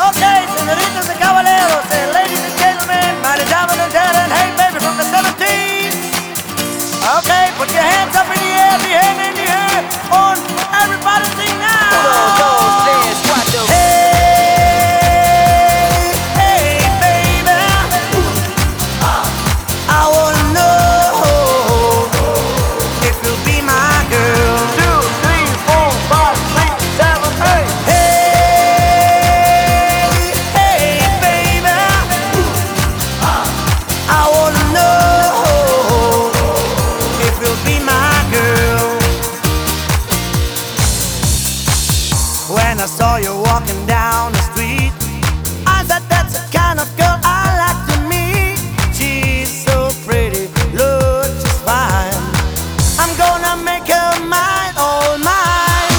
Okay, senoritas and caballeros, and ladies and gentlemen, mighty diamond and talent, hey baby from the 17. Okay, put your hands up in the air, the hand in the air, on everybody sing now. Uno, dos, tres, cuatro. Hey, hey baby, I wanna know if you'll be my girl. 2, 3, 4, 5, 6, 7, 8. Hey baby, I wanna know if you'll be my girl. When I saw you walking down the street, I said that's the kind of girl I like to meet. She's so pretty, looks just fine. I'm gonna make her mine, all mine.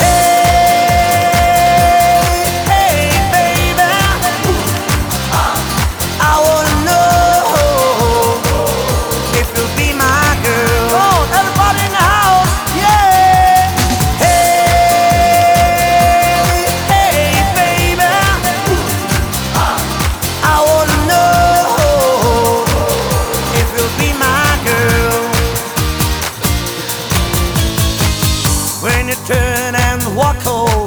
Hey, hey baby, I wanna know if you'll be my girl. Oh, everybody in the house, yeah. Hey, hey baby, I wanna know if you'll be my girl. When you turn and walk away,